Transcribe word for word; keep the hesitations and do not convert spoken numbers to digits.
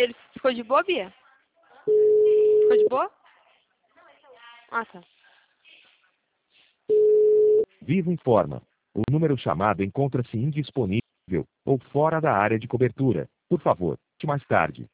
Ele ficou de boa, Bia? Ficou de boa? Ah, tá. Vivo informa. O número chamado encontra-se indisponível ou fora da área de cobertura. Por favor, mais tarde.